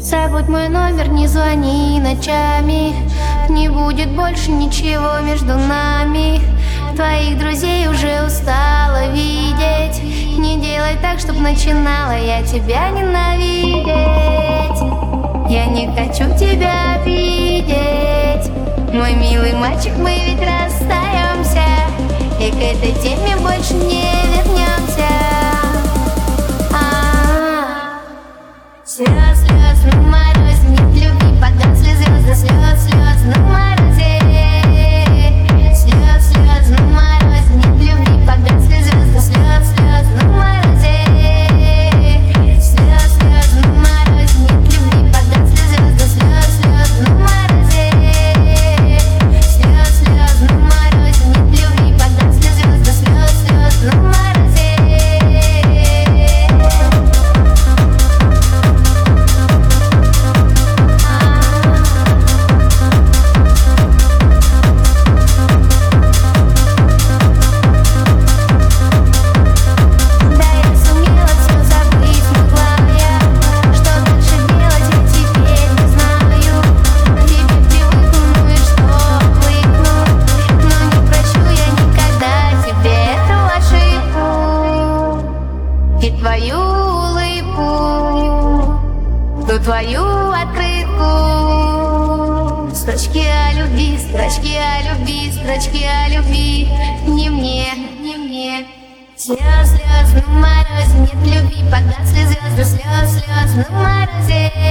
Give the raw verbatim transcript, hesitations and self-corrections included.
Забудь мой номер, не звони ночами. Не будет больше ничего между нами. Твоих друзей уже устала видеть. Не делай так, чтоб начинала я тебя ненавидеть. Я не хочу тебя обидеть. Мой милый мальчик, мы ведь расстаемся, и к этой теме больше не вернемся. А-а-а. Слез, слез на морозе, нет любви, погасли звезды. Слез, слез на морозе. Слез, слез на морозе, нет любви, погасли звезды. Слез, слез на морозе. Слез, слез на морозе, нет любви, погасли звезды. Слез, слез на морозе. Слез, слез на морозе, нет любви, погасли звезды. Слез, слез на морозе. И твою улыбку, ту твою открытку. Строчки о любви, строчки о любви, строчки о любви. Не мне, не мне. Слез, слез на морозе, нет любви, погасли звезды. Слез, слез на морозе.